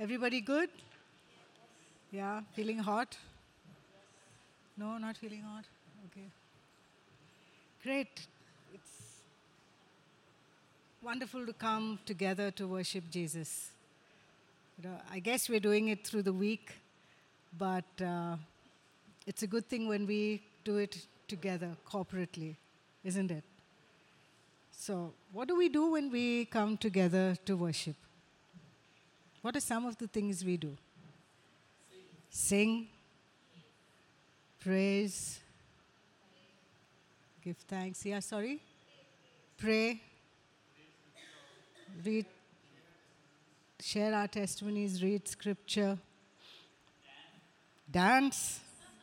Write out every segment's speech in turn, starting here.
Everybody good? Yeah, feeling hot? No, not feeling hot? Okay. Great. It's wonderful to come together to worship Jesus. I guess we're doing it through the week, but it's a good thing when we do it together, corporately, isn't it? So, what do we do when we come together to worship? What are some of the things we do? Sing, praise, give thanks. Yeah, sorry? Pray, read, share our testimonies, read scripture, dance,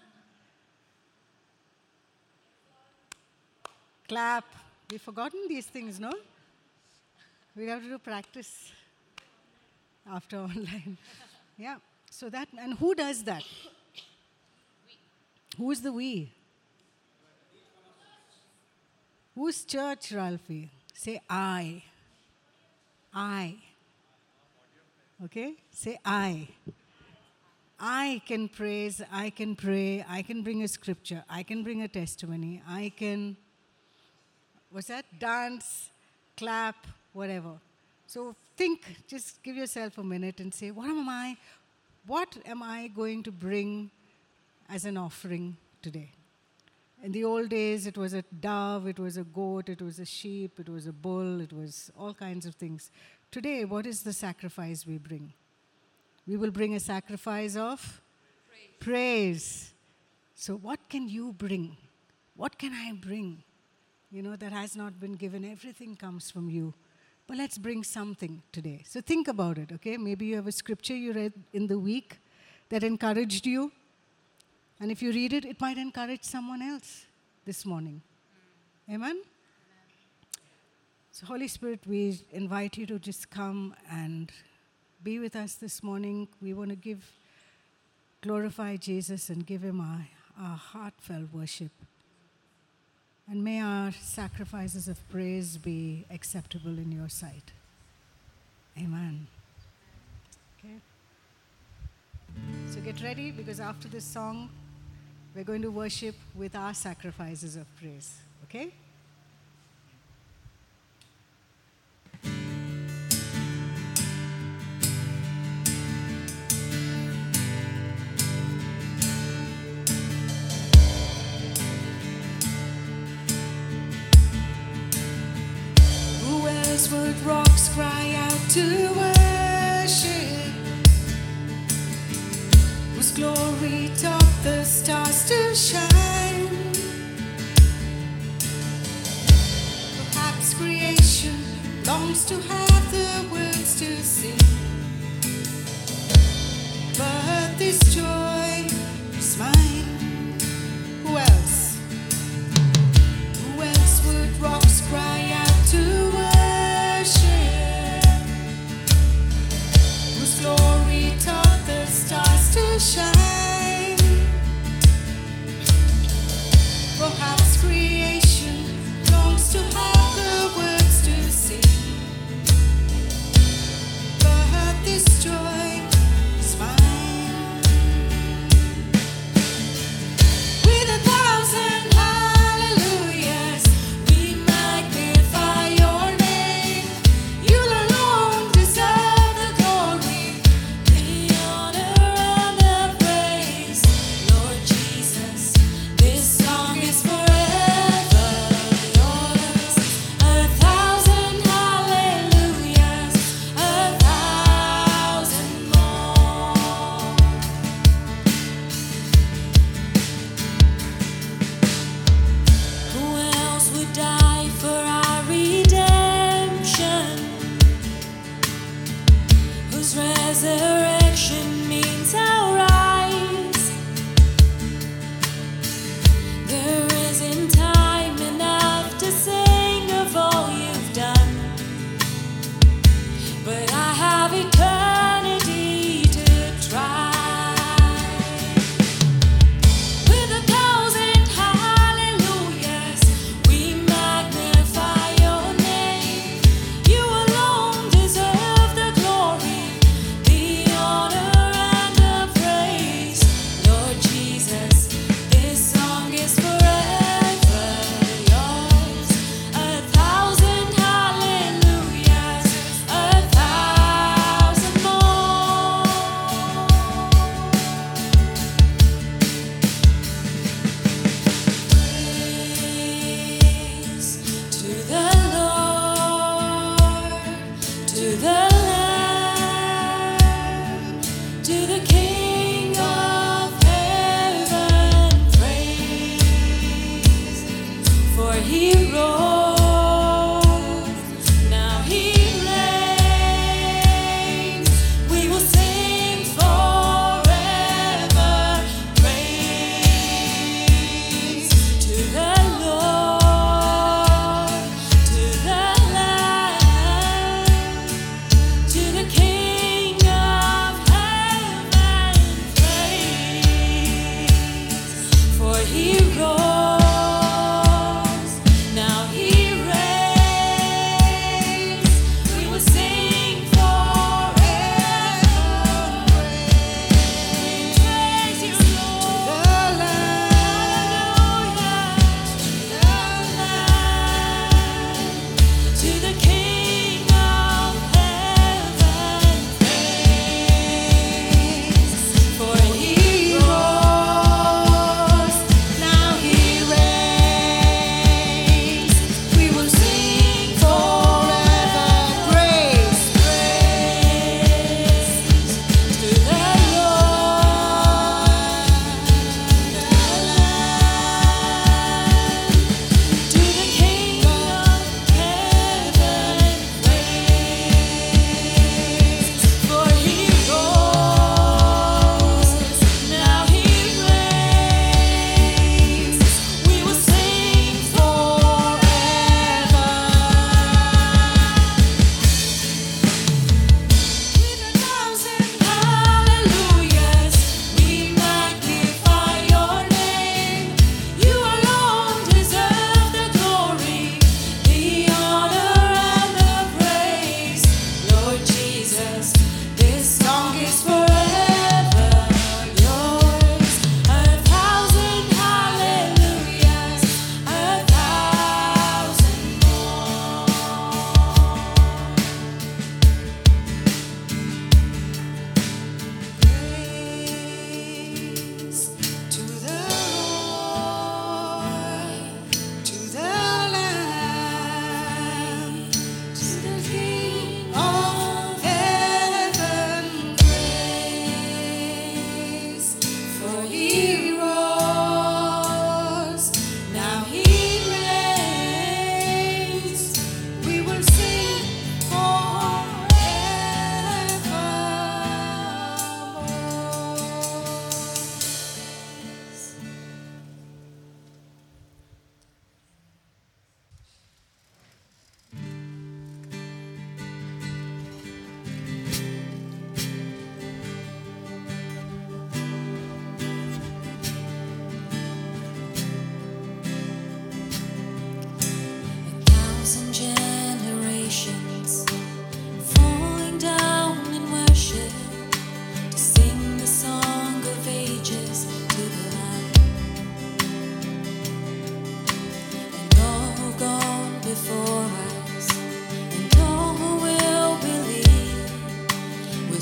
clap. We've forgotten these things, no? We have to do practice after online. Yeah. So that, and who does that? Who is the we? Whose church, Ralphie? Say I. I. Okay? Say I. I can praise, I can pray, I can bring a scripture, I can bring a testimony, I can, what's that? Dance, clap, whatever. So think, just give yourself a minute and say, what am I going to bring as an offering today? In the old days, it was a dove, it was a goat, it was a sheep, it was a bull, it was all kinds of things. Today, what is the sacrifice we bring? We will bring a sacrifice of praise. So what can you bring? What can I bring? That has not been given. Everything comes from you. But let's bring something today. So think about it, okay? Maybe you have a scripture you read in the week that encouraged you. And if you read it, it might encourage someone else this morning. Amen? So Holy Spirit, we invite you to just come and be with us this morning. We want to glorify Jesus and give him our heartfelt worship. And may our sacrifices of praise be acceptable in your sight. Amen. Okay. So get ready, because after this song, we're going to worship with our sacrifices of praise. Okay? Would rocks cry out to worship, whose glory taught the stars to shine? Perhaps creation longs to have the words to sing, but this joy is mine. Who else? Who else would rocks cry out to worship? Glory taught the stars to shine. Perhaps creation longs to have the words to sing, but this joy is mine. With 1,000 hallelujahs, we magnify your name. You alone deserve the glory, the honor and the praise. Lord Jesus, this song is forever yours. 1,000 hallelujahs, 1,000 more. Who else would die for our redemption? Whose resurrection means our rise. There isn't time enough to sing of all you've done, but I have eternity to try. With 1,000 hallelujahs, we magnify your name. You alone deserve the glory, the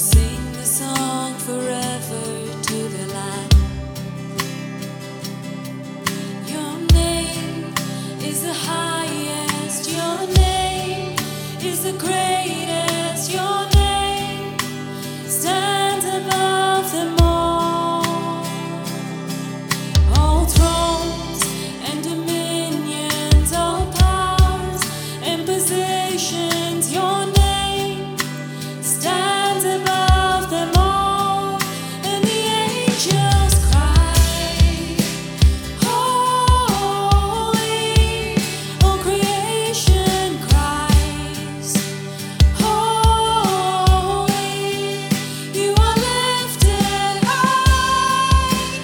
Sing the song forever to the Lamb. Your name is the highest. Your name is the greatest. Your name stands above them all. All thrones and dominions, all powers and positions. Your name stands above them all. And the angels cry, holy. All creation cries, holy. You are lifted high,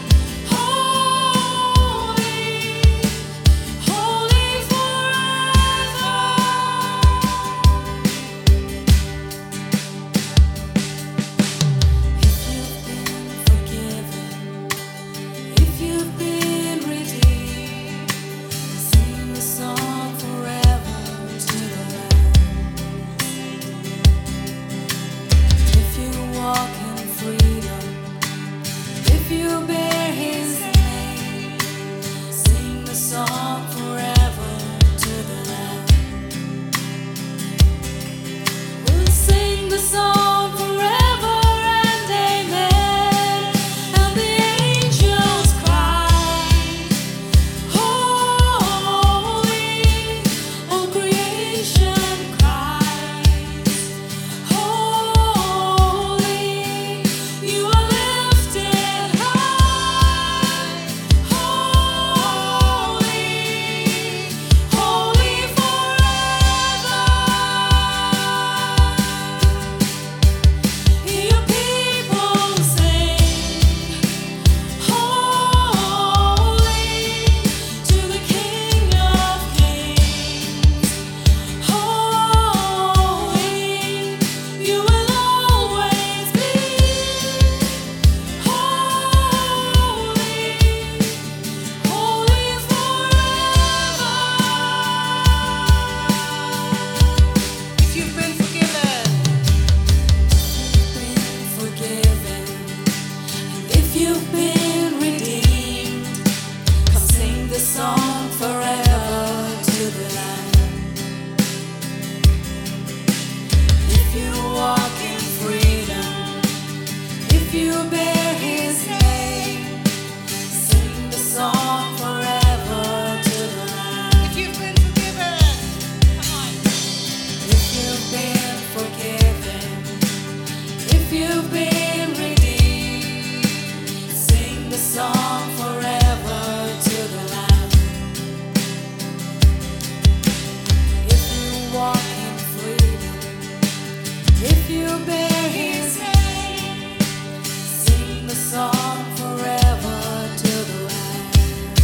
holy, holy forever. If you've been redeemed, sing the song forever to the Lamb. If you walk in freedom, if you bear His name, sing the song forever to the Lamb. We'll sing the song forever and amen. And the angels cry, holy. All creation cries, holy. You are lifted high, holy, holy forever. Your people sing, holy to the King of Kings. Holy, you will always be. Holy, holy forever. If you've been forgiven, if you've been redeemed, come sing the song forever to the Lamb. If you walk in freedom, if you bear His name, sing the song forever to the Lamb. If you've been forgiven, come on. If you've been forgiven, if you've been redeemed, sing the song forever to the Lamb. If you walk in freedom, if you bear His name, sing the song forever to the Lamb.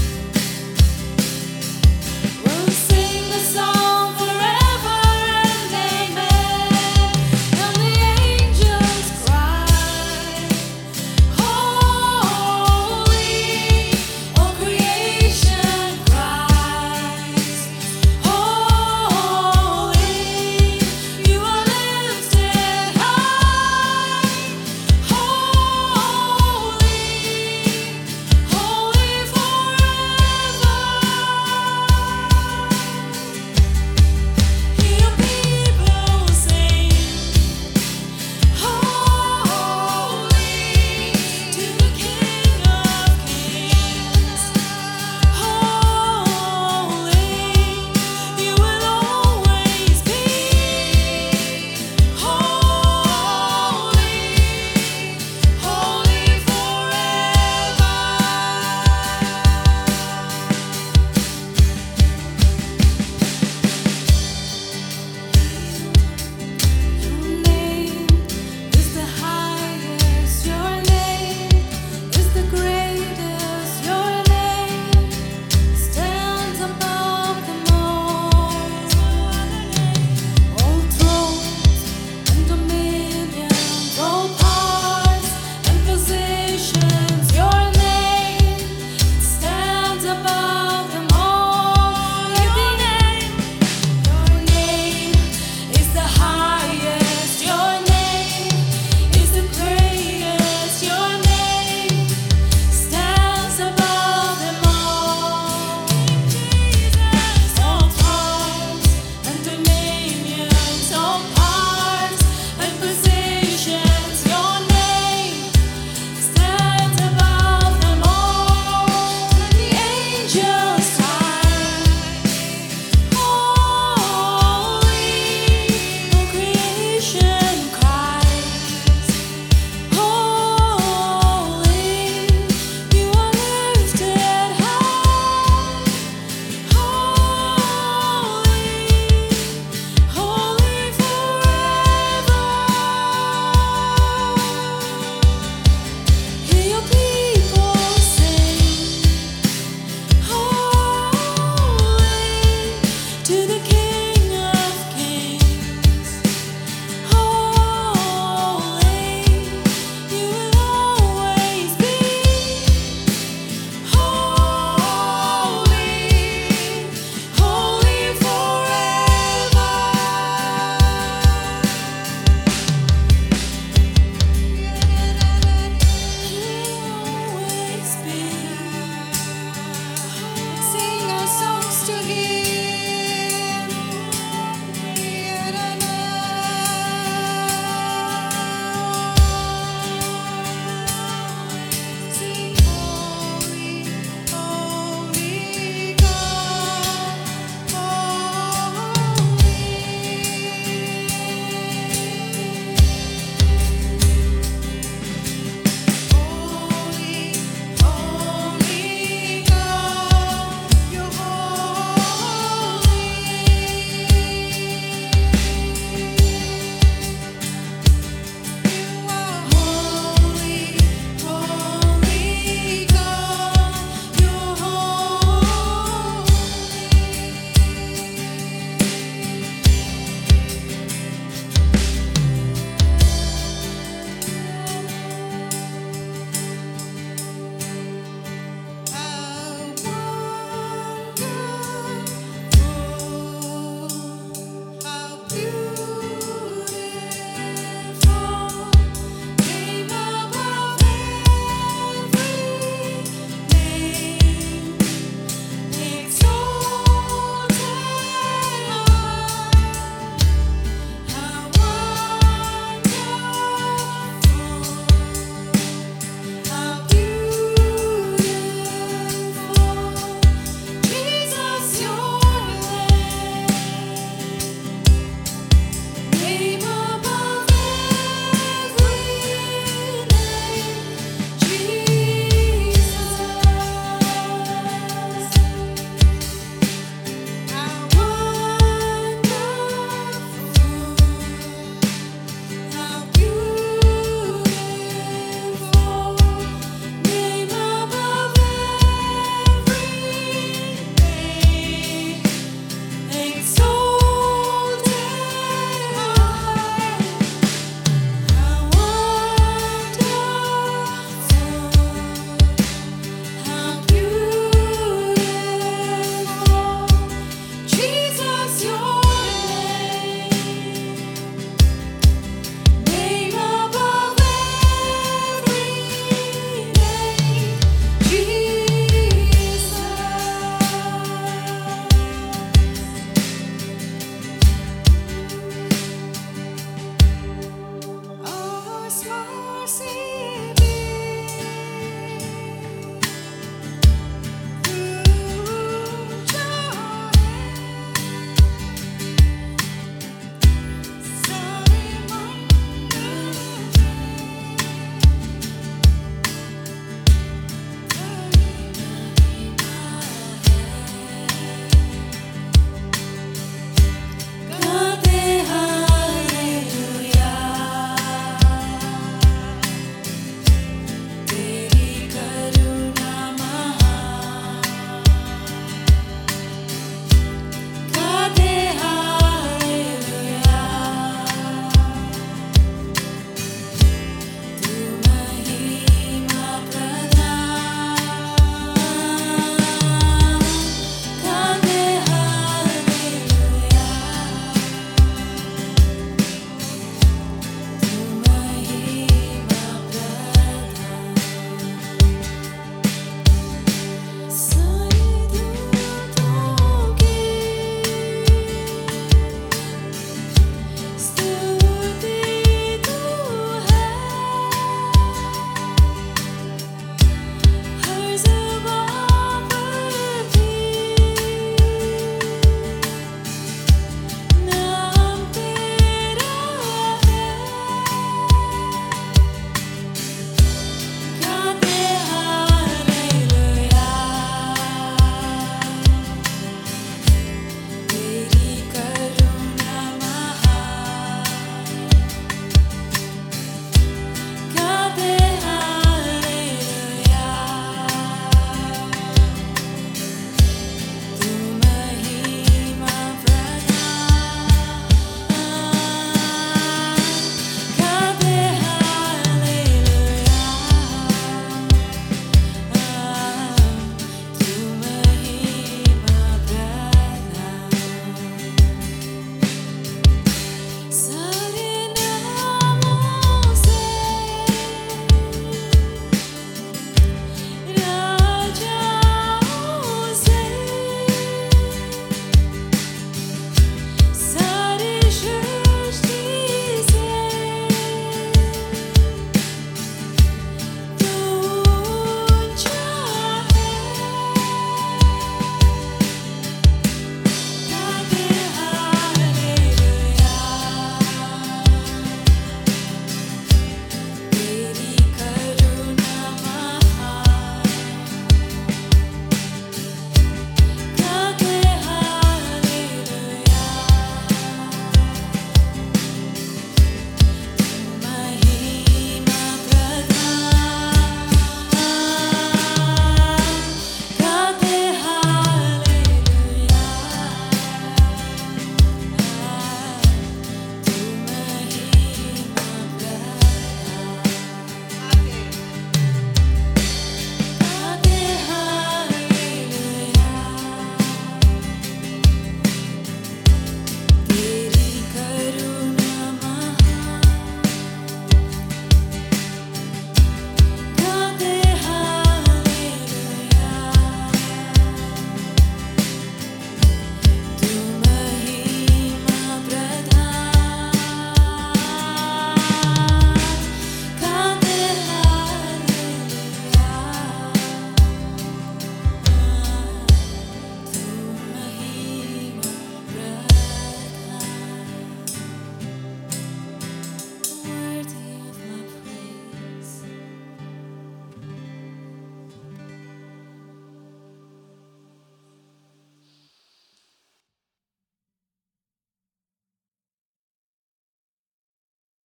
We'll sing the song forever and amen. And the angels cry, see